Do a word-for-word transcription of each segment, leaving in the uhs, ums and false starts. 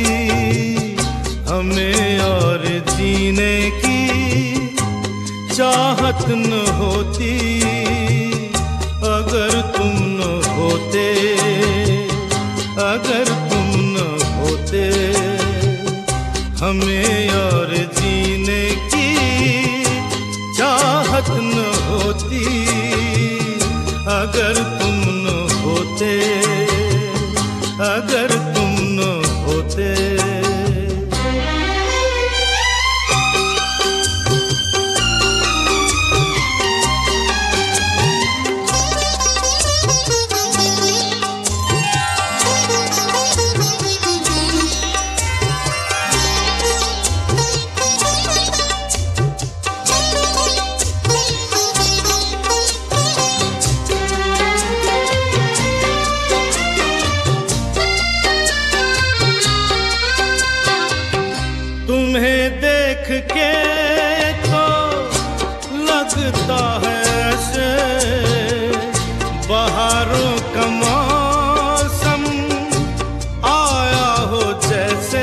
हमें और जीने की चाहत न होती अगर तुम न होते, अगर तुम न होते। हमें और जीने की चाहत न होती अगर तुम न होते, अगर तुम न होते। तुम्हें देख के तो लगता है ऐसे बहारों का मौसम आया हो जैसे।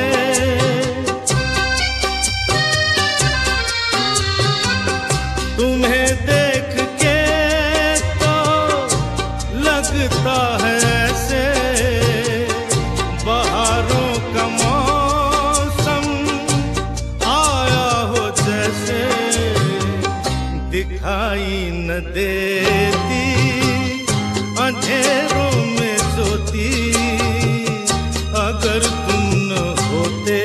तुम्हें देख के तो लगता है ऐसे बहारों का दिखाई न देती अंधेरों में सोती अगर तुम न होते,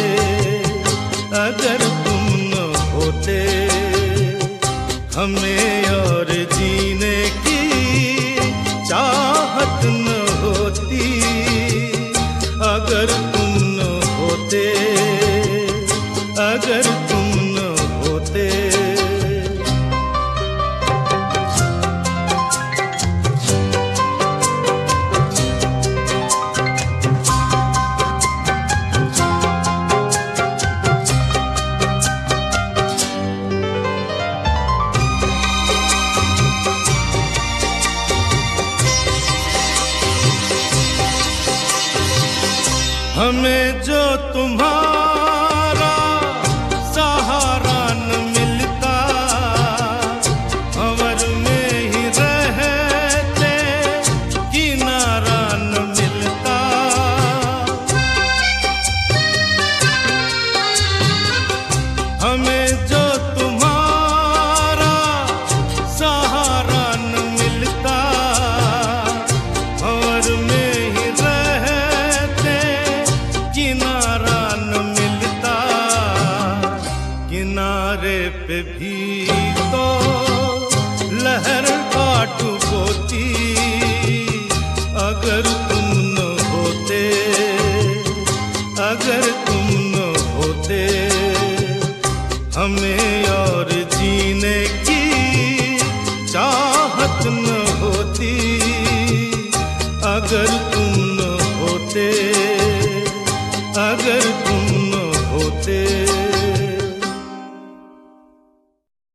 अगर तुम न होते। हमें और जीने की चाहत न होती अगर तुम न होते, अगर तुम न होते। हमें जो तुम्हारा सहारा न मिलता भंवर में ही रहते किनारा न मिलता। हमें जो तुम्हारा सहारा न मिलता भंवर में किनारा न मिलता। किनारे पे भी तो लहर काट बोती अगर तुम न होते, अगर तुम न होते। हमें और जीने की चाहत न होती अगर तुम न होते, अगर तुम न होते।